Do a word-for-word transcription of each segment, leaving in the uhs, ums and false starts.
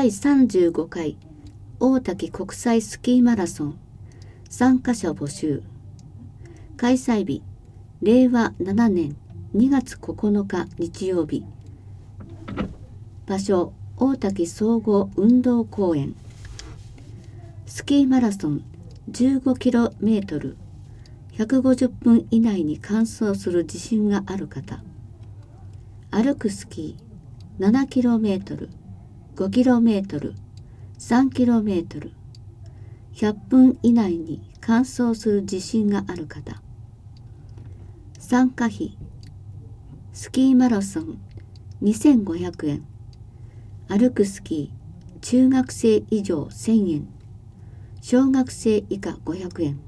だいさんじゅうごかい大滝国際スキーマラソン参加者募集。開催日れいわななねんにがつここのか日曜日。場所大滝総合運動公園。スキーマラソン じゅうごキロメートル ひゃくごじゅっぷん以内に完走する自信がある方。歩くスキー ななキロメートル ごキロメートル さんキロメートル ひゃっぷん以内に完走する自信がある方。参加費スキーマラソンにせんごひゃくえん。歩くスキー中学生以上せんえん。小学生以下ごひゃくえん。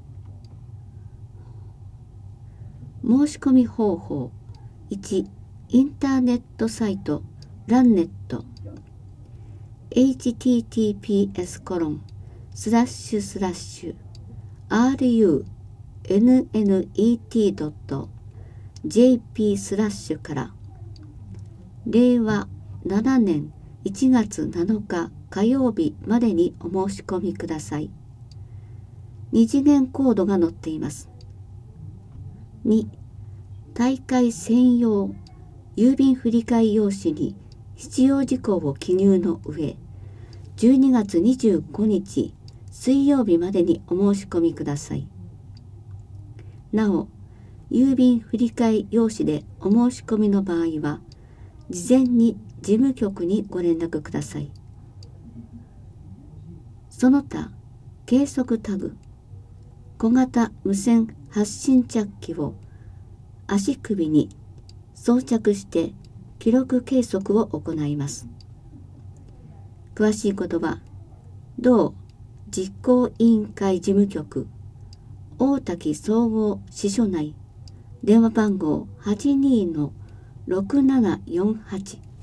申し込み方法いちインターネットサイトランネット エイチティーティーピーエスコロンスラッシュスラッシュアールユーエヌエヌイーティードットジェーピー スラッシュかられいわななねんいちがつなのか火曜日までにお申し込みください。二次元コードが載っています。に大会専用郵便振替用紙に必要事項を記入の上、じゅうにがつにじゅうごにち水曜日までにお申し込みください。なお、郵便振替用紙でお申し込みの場合は、事前に事務局にご連絡ください。その他、計測タグ、小型無線発信着機を足首に装着して記録計測を行います。詳しいことは、同実行委員会事務局大滝総合支所内電話番号 はちにーのろくななよんはち